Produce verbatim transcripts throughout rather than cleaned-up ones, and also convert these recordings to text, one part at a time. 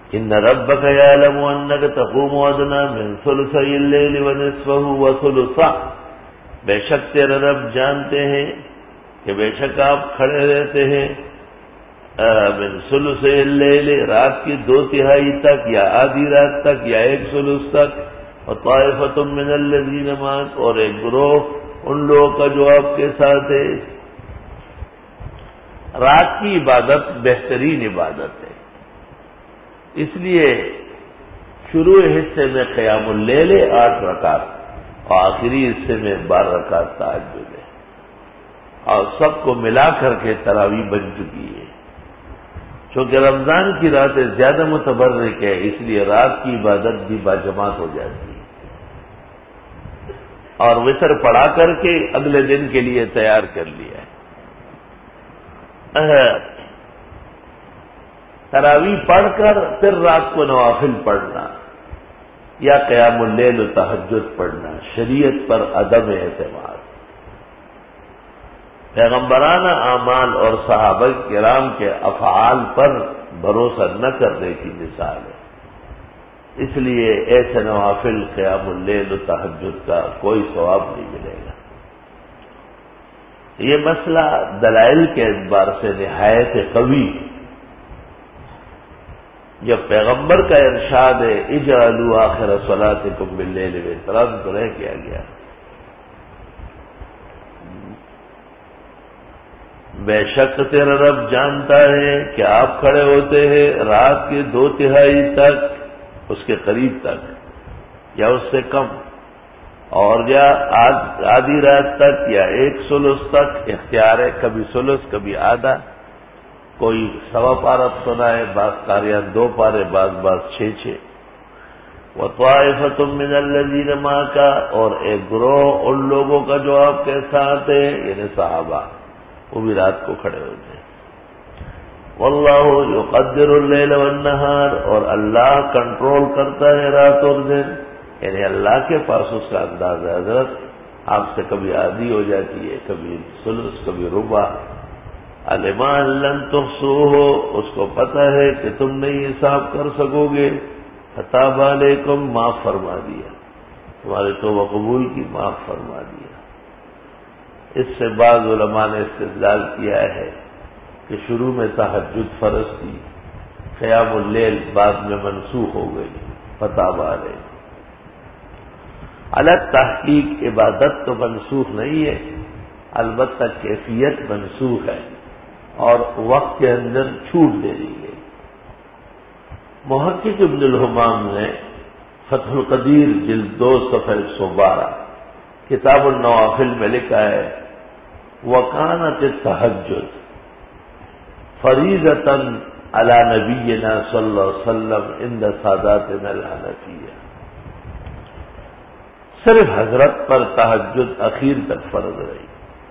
ان ربک یعلم انک تقوم ادنی من ثلثی اللیل ونصفہ وثلثہ، بے شک تیرے رب جانتے ہیں کہ بے شک آپ کھڑے رہتے ہیں من ثلثی اللیل، رات کی دو تہائی تک یا آدھی رات تک یا ایک ثلث تک، وطائفۃ من الذین معک، اور ایک گروہ ان لوگوں کا جو آپ کے ساتھ ہے۔ رات کی عبادت بہترین عبادت ہے، اس لیے شروع حصے میں قیام اللیل آٹھ رکعت اور آخری حصے میں بارہ رکعت تہجد ہے، اور سب کو ملا کر کے تراویح بن چکی ہے۔ چونکہ رمضان کی راتیں زیادہ متبرک ہے، اس لیے رات کی عبادت بھی باجماعت ہو جاتی ہے، اور وتر پڑھا کر کے اگلے دن کے لیے تیار کر لیا ہے۔ تراویح پڑھ کر پھر رات کو نوافل پڑھنا یا قیام اللیل و تہجد پڑھنا شریعت پر عدم اعتماد، پیغمبرانہ اعمال اور صحابہ کرام کے افعال پر بھروسہ نہ کرنے کی مثال ہے۔ اس لیے ایسے نوافل قیام اللیل و تہجد کا کوئی ثواب نہیں ملے گا۔ یہ مسئلہ دلائل کے اعتبار سے نہایت قوی، جب پیغمبر کا ارشاد ہے اجعلوا آخر صلاتکم باللیل وطرا، تو رہ کیا گیا؟ بے شک تیرا رب جانتا ہے کہ آپ کھڑے ہوتے ہیں رات کے دو تہائی تک، اس کے قریب تک یا اس سے کم، اور یا آدھی رات تک یا ایک ثلث تک، اختیار ہے، کبھی ثلث کبھی آدھا، کوئی سوا پارہ سنا ہے، بعض قاریان دو پارے، بعض بعض چھ چھ۔ وَطَائِفَةٌ مِّنَ الَّذِينَ مَعَكَ، اور ایک گروہ ان لوگوں کا جو آپ کے ساتھ ہے، یعنی صحابہ، وہ بھی رات کو کھڑے ہوتے ہیں۔ وَاللَّهُ يُقَدِّرُ اللَّيْلَ وَالنَّهَارَ، اور اللہ کنٹرول کرتا ہے رات اور دن، یعنی اللہ کے پاس اس کا انداز ہے۔ حضرت آپ سے کبھی آدھی ہو جاتی ہے، کبھی ثلث، کبھی ربع۔ علم ان لن تحصوہ، اس کو پتہ ہے کہ تم نہیں حساب کر سکو گے، فتاب علیکم، معاف فرما دیا، تمہارے توبہ قبول کی، معاف فرما دیا۔ اس سے بعض علماء نے استدلال کیا ہے کہ شروع میں تہجد فرض تھی، قیام اللیل بعد میں منسوخ ہو گئی، فتاب علیکم۔ الگ تحقیق عبادت تو منسوخ نہیں ہے، البتہ کیفیت منسوخ ہے اور وقت کے اندر چھوٹ دے دی گئی۔ محقق ابن الحمام نے فتح القدیر جلد دو صفحہ ایک سو بارہ کتاب النوافل میں لکھا ہے وَكَانَتِ التَّهَجُّدُ فَرِيضَةً عَلَى نَبِيِّنَا صلی اللہ علیہ وسلم عند ساداتنا الحنفیہ، صرف حضرت پر تہجد اخیر تک فرض رہی۔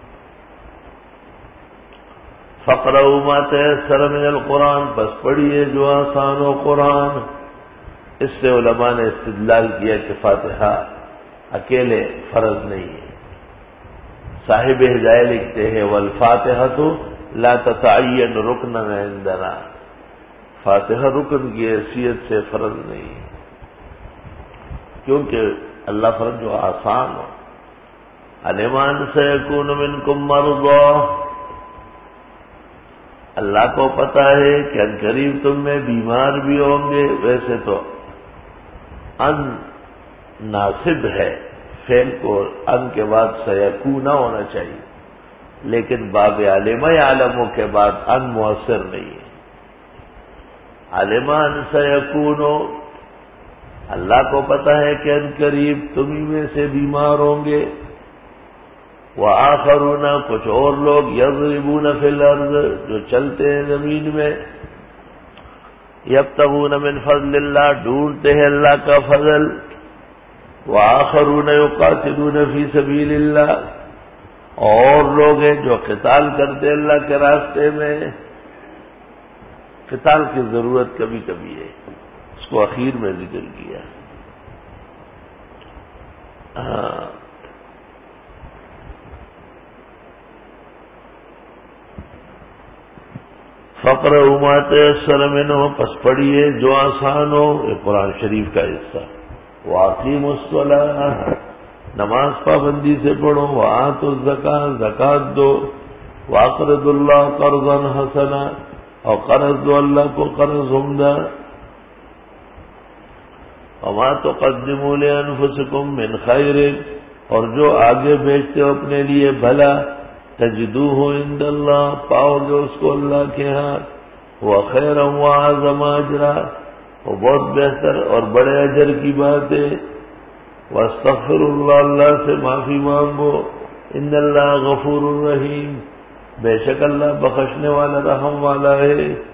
فَقْرَؤُوا مَا تَيَسَّرَ مِنَ الْقُرْآنِ، بس پڑھیے جو آسان ہو قرآن۔ اس سے علماء نے استدلال کیا کہ فاتحہ اکیلے فرض نہیں ہے۔ صاحب ہدایہ لکھتے ہیں وَالْفَاتِحَةُ لَا تَتَعَيَّنُ رُكْنًا عِندَنَا، فاتحہ رکن کی حیثیت سے فرض نہیں ہے، کیونکہ اللہ فرض جو آسان ہو۔ عَلِمَ أَنَّ سَيَكُونُ مِنكُم مَّرْضَىٰ، اللہ کو پتا ہے کہ ان قریب تم میں بیمار بھی ہوں گے۔ ویسے تو ان ناصب ہے، فعل کو ان کے بعد سیکون ہونا چاہیے، لیکن باب علم یعلم کے بعد ان مؤثر نہیں ہے۔ علم ان سیکون، اللہ کو پتا ہے کہ ان قریب تم ہی میں سے بیمار ہوں گے۔ وآخرون، کچھ اور لوگ یضربون فی الارض، جو چلتے ہیں زمین میں، یبتغون من فضل اللہ، ڈھونڈتے ہیں اللہ کا فضل۔ وآخرون یقاتلون فی سبیل اللہ، اور لوگ ہیں جو قتال کرتے ہیں اللہ کے راستے میں۔ قتال کی ضرورت کبھی کبھی ہے، اس کو اخیر میں ذکر کیا۔ ہاں، فقرؤوا ما تيسر منه، پس پڑھیے جو آسان ہو، یہ قرآن شریف کا حصہ. واقیموا الصلاۃ، نماز پابندی سے پڑھو. وآتوا الزکاۃ، زکات دو. واقرضوا اللہ قرضا حسنا، اور قرض دو اللہ کو قرض عمدہ. وما تقدموا لانفسکم من خیر، اور جو آگے بیچتے ہو اپنے لیے بھلا، تجدوہ عند اللہ، پاؤ گے اس کو اللہ کے ہاں. وہ خیر واعظم اجرا، وہ بہت بہتر اور بڑے اجر کی بات ہے. واستغفر اللہ، اللہ سے معافی مانگو. ان اللہ غفور الرحیم، بے شک اللہ بخشنے والا رحم والا ہے.